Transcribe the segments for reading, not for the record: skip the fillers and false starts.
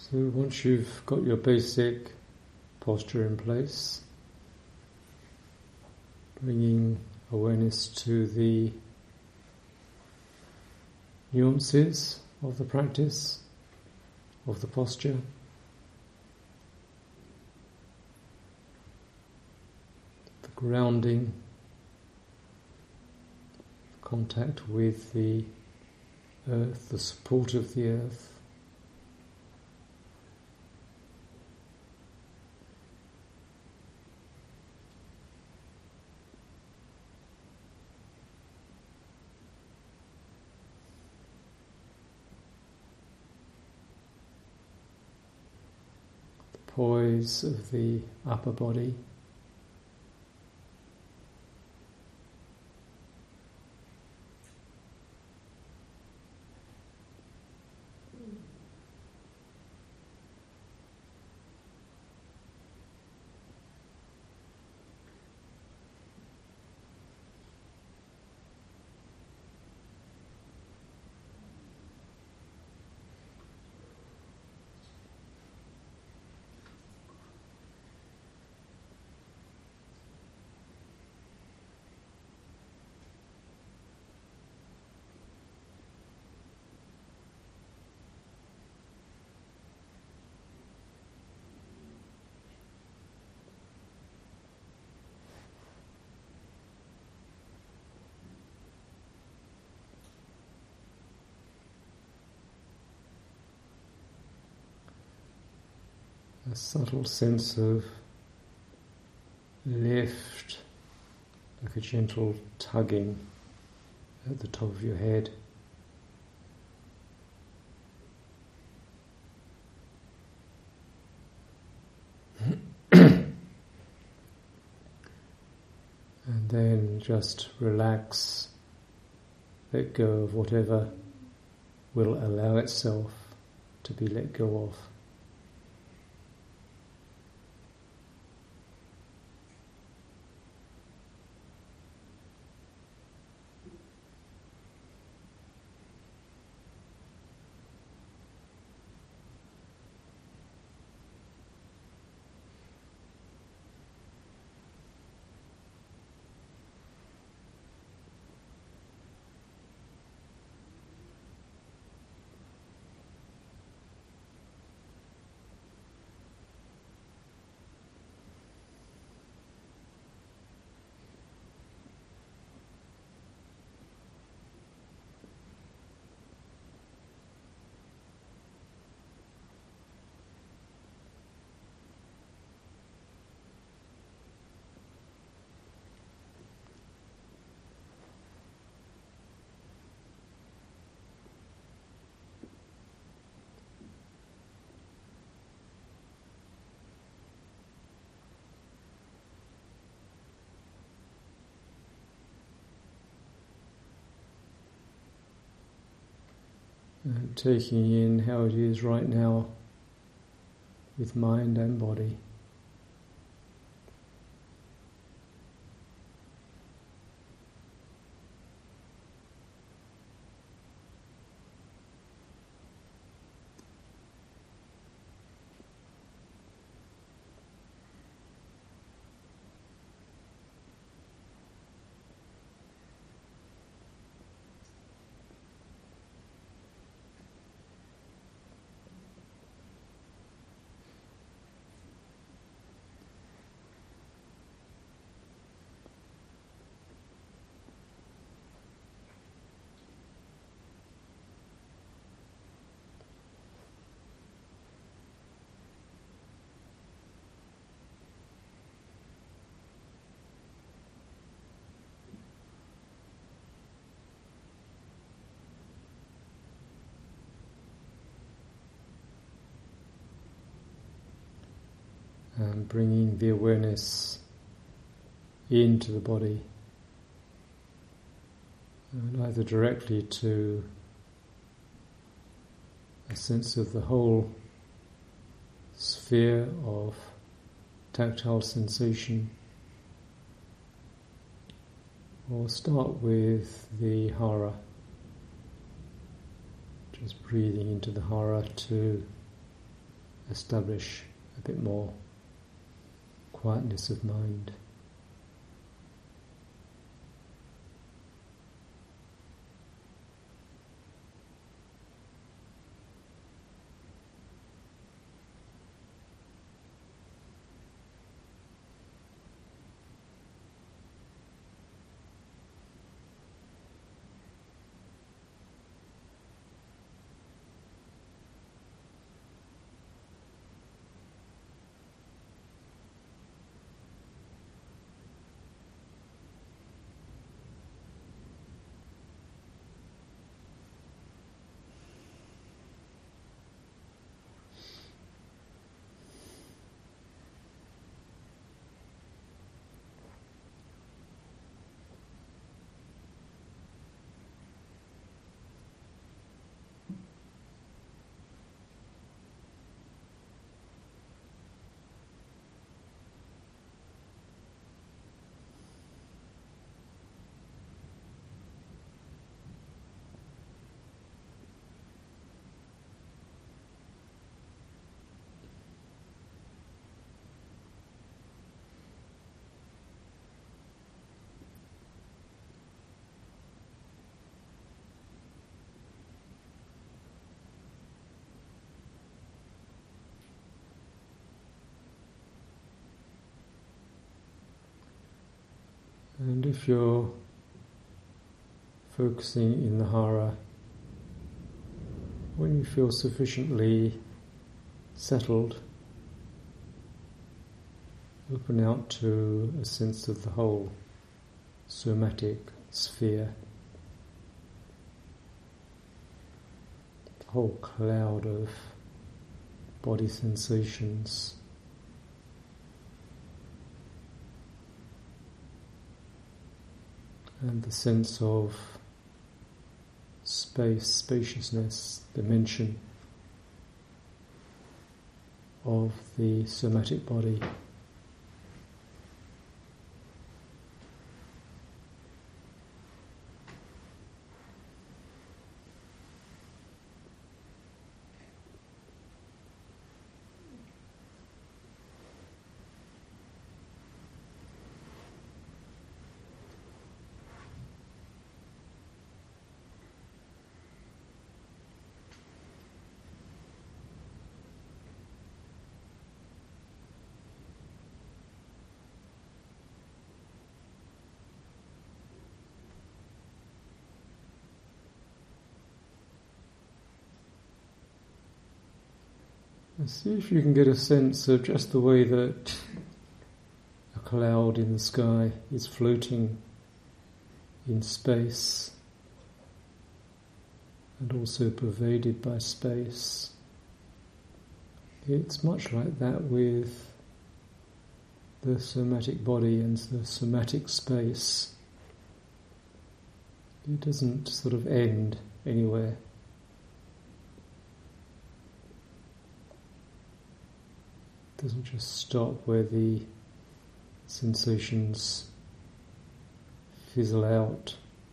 So once you've got your basic posture in place, bringing awareness to the nuances of the practice, of the posture. The grounding, contact with the earth, the support of the earth. Poise of the upper body. A subtle sense of lift, like a gentle tugging at the top of your head. And then just relax, let go of whatever will allow itself to be let go of. And taking in how it is right now with mind and body. And bringing the awareness into the body, and either directly to a sense of the whole sphere of tactile sensation, or start with the hara, just breathing into the hara to establish a bit more quietness of mind. And if you're focusing in the hara, when you feel sufficiently settled, open out to a sense of the whole somatic sphere, the whole cloud of body sensations. And the sense of space, spaciousness, dimension of the somatic body. And see if you can get a sense of just the way that a cloud in the sky is floating in space and also pervaded by space. It's much like that with the somatic body and the somatic space. It doesn't sort of end anywhere. It doesn't just stop where the sensations fizzle out.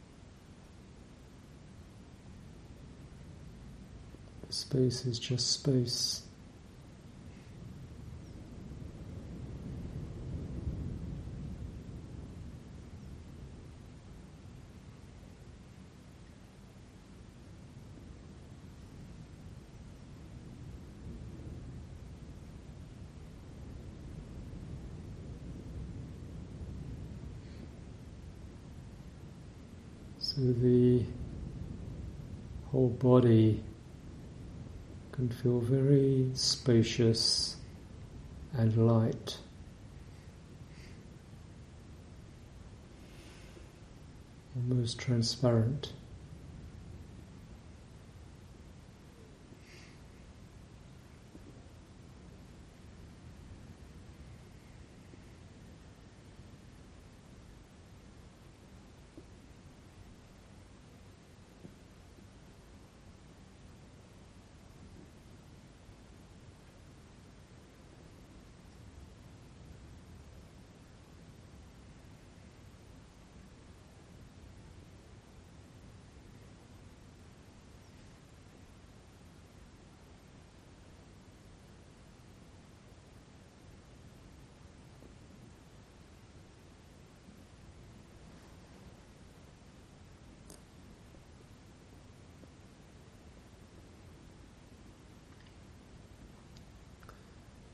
Space is just space. So the whole body can feel very spacious and light. Almost transparent.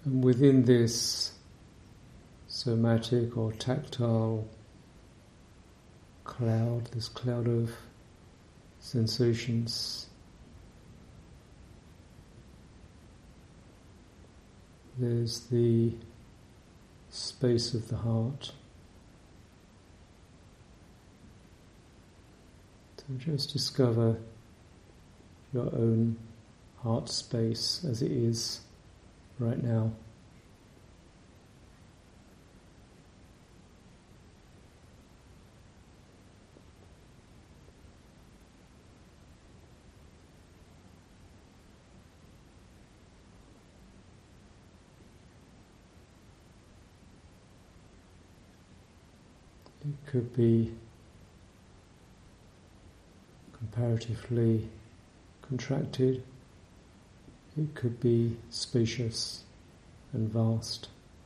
And within this somatic or tactile cloud, this cloud of sensations, there's the space of the heart. So just discover your own heart space as it is right now. It could be comparatively contracted, it could be spacious and vast.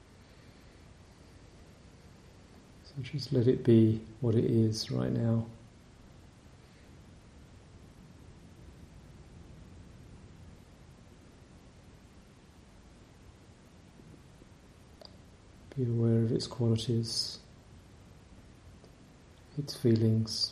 So just let it be what it is right now. Be aware of its qualities, its feelings.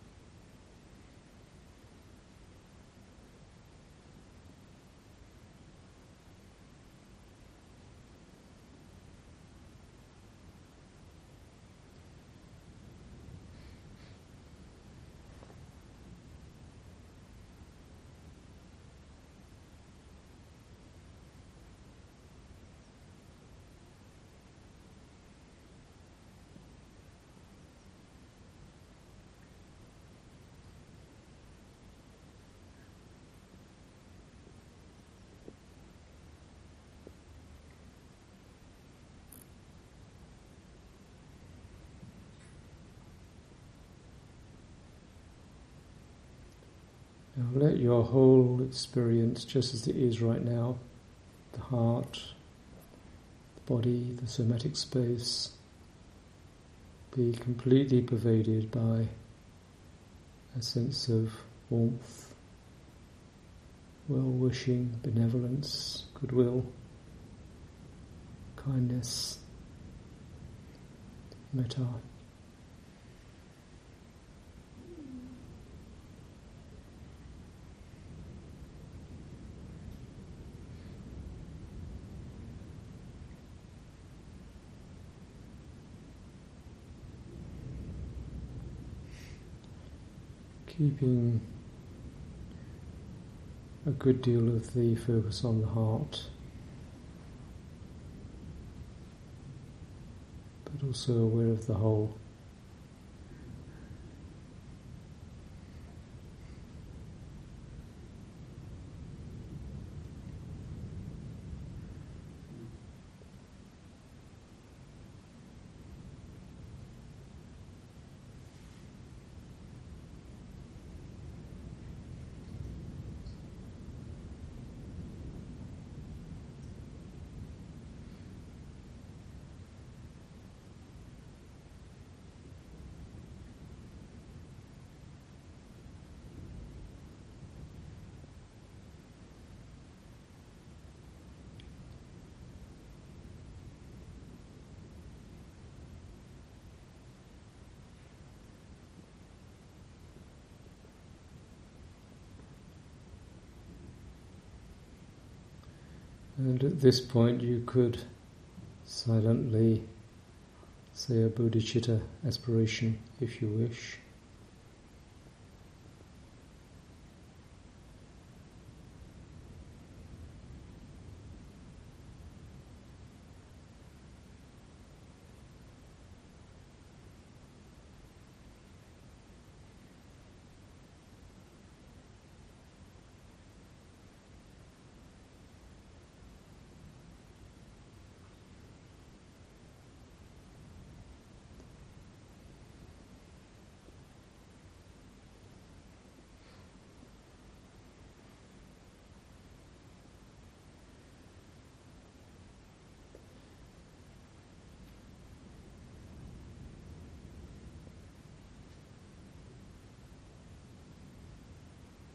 Now let your whole experience, just as it is right now, the heart, the body, the somatic space, be completely pervaded by a sense of warmth, well-wishing, benevolence, goodwill, kindness, metta. Keeping a good deal of the focus on the heart, but also aware of the whole. And at this point you could silently say a bodhicitta aspiration if you wish.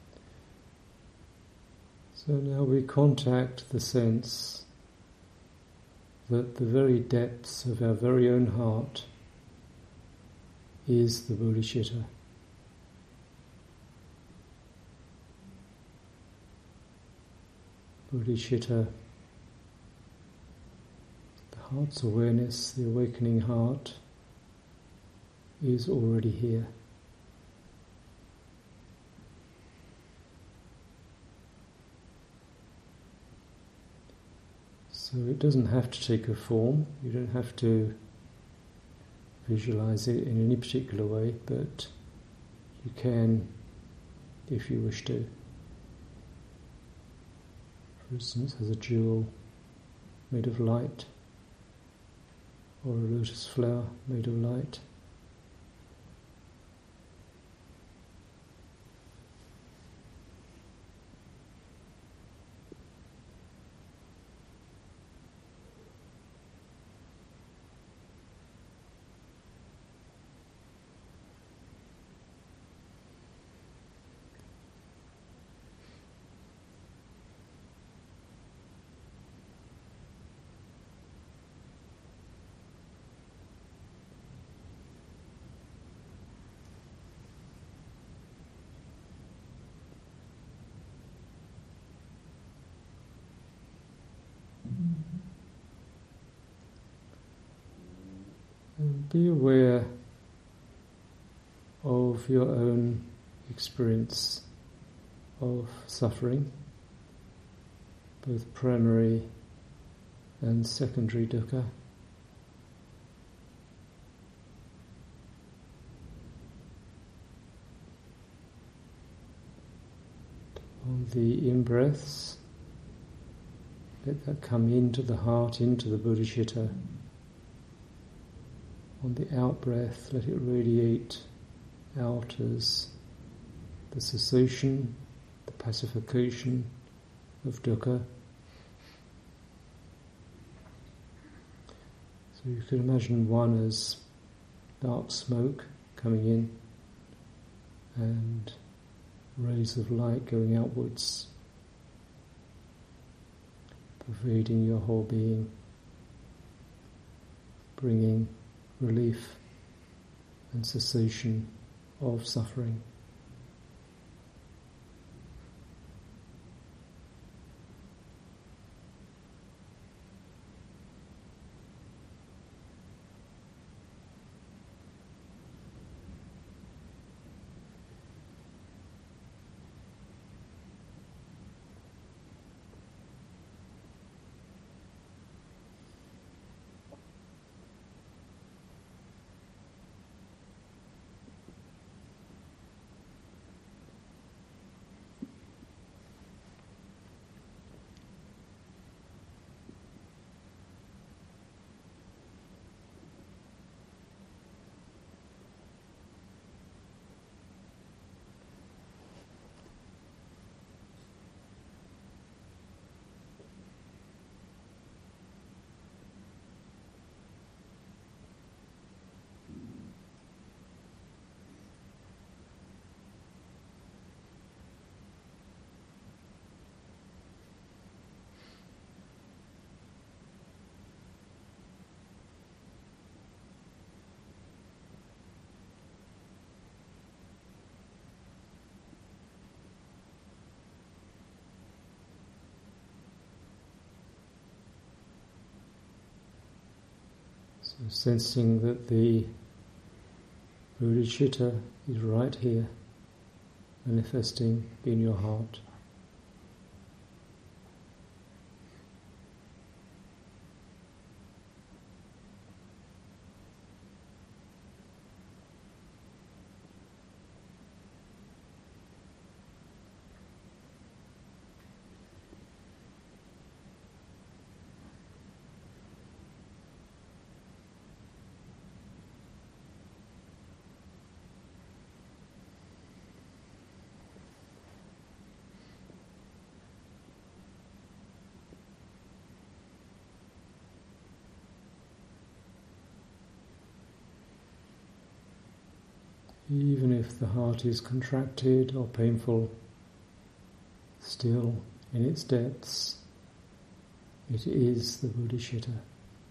So now we contact the sense that the very depths of our very own heart is the bodhicitta. Bodhicitta, the heart's awareness, the awakening heart, is already here. So it doesn't have to take a form, you don't have to visualize it in any particular way, but you can if you wish to. For instance, as a jewel made of light, or a lotus flower made of light. Be aware of your own experience of suffering, both primary and secondary dukkha. On the in-breaths, let that come into the heart, into the bodhicitta. On the out-breath, let it radiate out as the cessation, the pacification of dukkha. So you can imagine one as dark smoke coming in and rays of light going outwards, pervading your whole being, bringing relief and cessation of suffering. So sensing that the bodhicitta is right here, manifesting in your heart. Even if the heart is contracted or painful, still in its depths, it is the bodhicitta.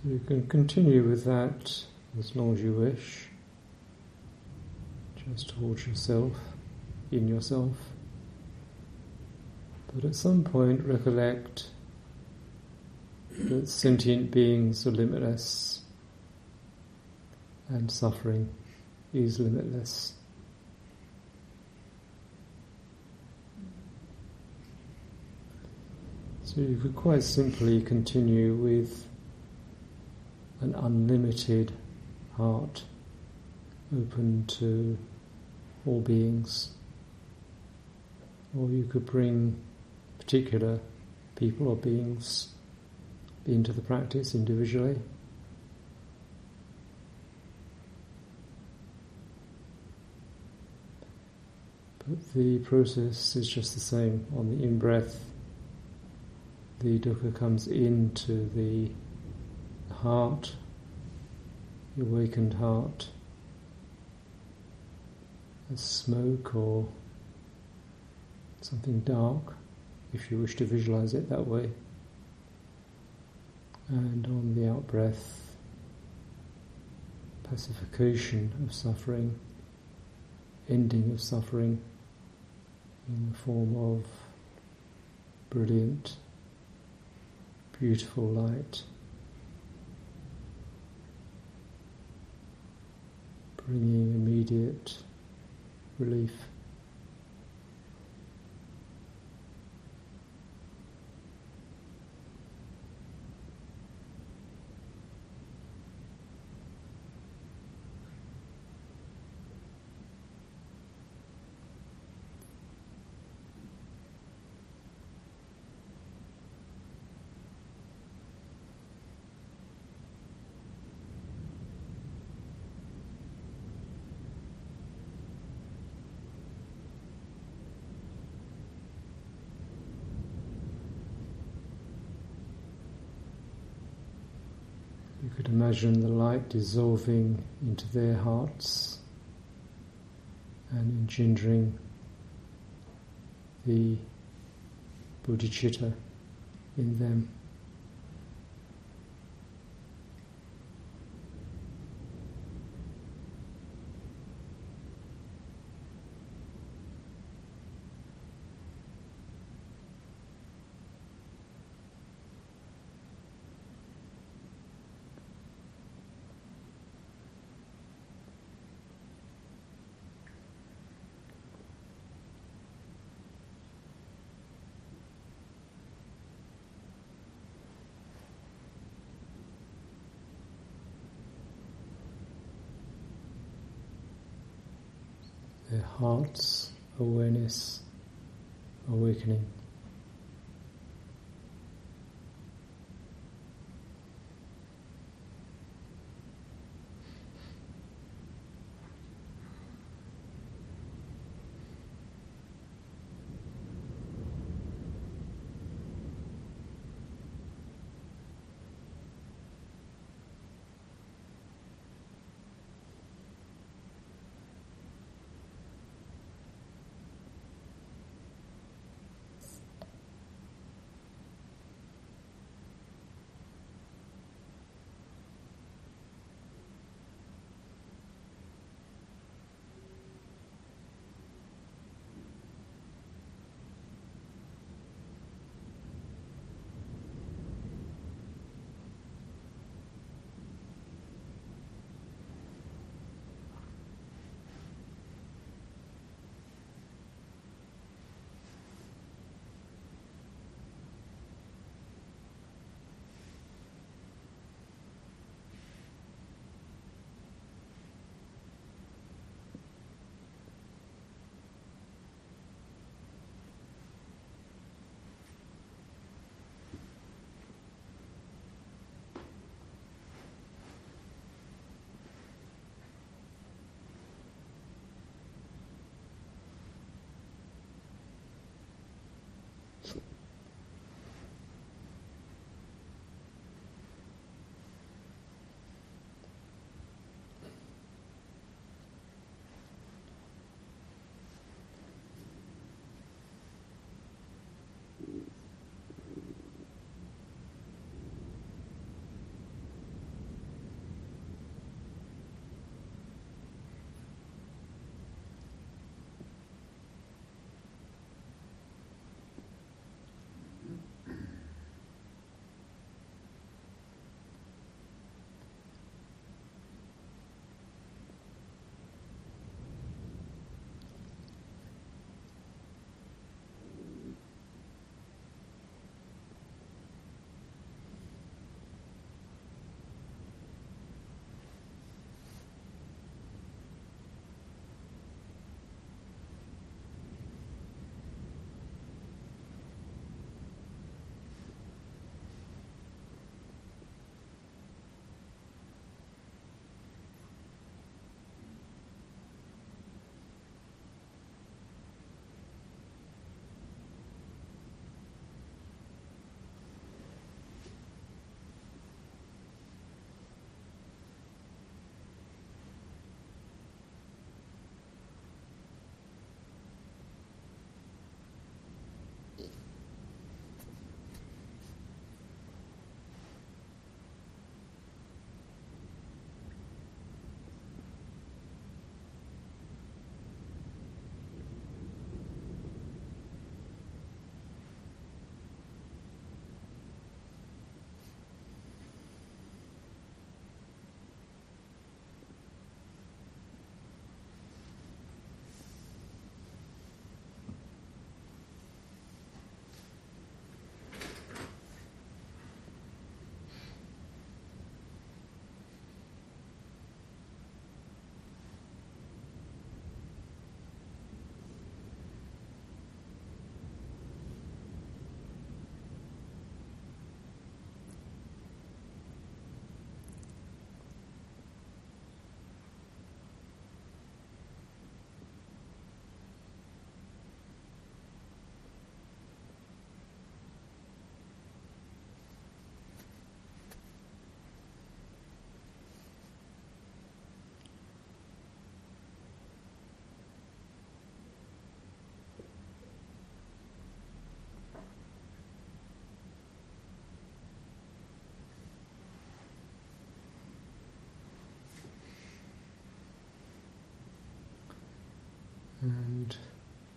So you can continue with that as long as you wish, just towards yourself, in yourself. But at some point recollect that sentient beings are limitless and suffering is limitless. So you could quite simply continue with an unlimited heart open to all beings. Or you could bring particular people or beings into the practice individually. But the process is just the same. On the in-breath, the dukkha comes into the heart, the awakened heart, as smoke or something dark, if you wish to visualize it that way. And on the out-breath, pacification of suffering, ending of suffering in the form of brilliant, beautiful light, bringing immediate relief. You could imagine the light dissolving into their hearts and engendering the bodhicitta in them. Their heart's awareness awakening.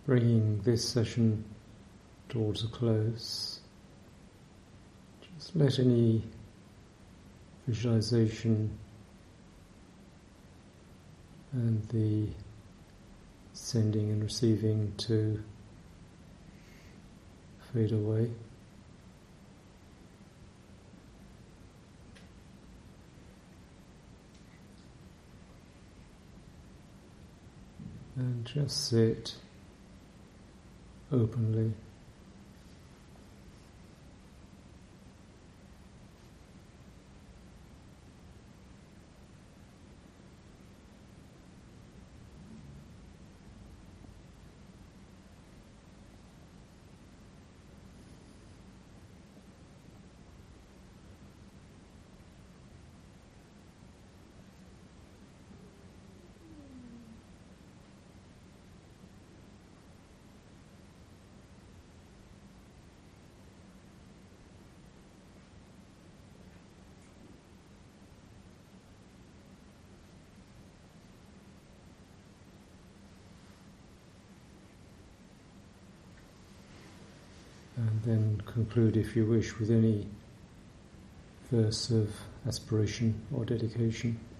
bringing this session towards a close, just let any visualization and the sending and receiving to fade away. And just sit openly. And then conclude, if you wish, with any verse of aspiration or dedication.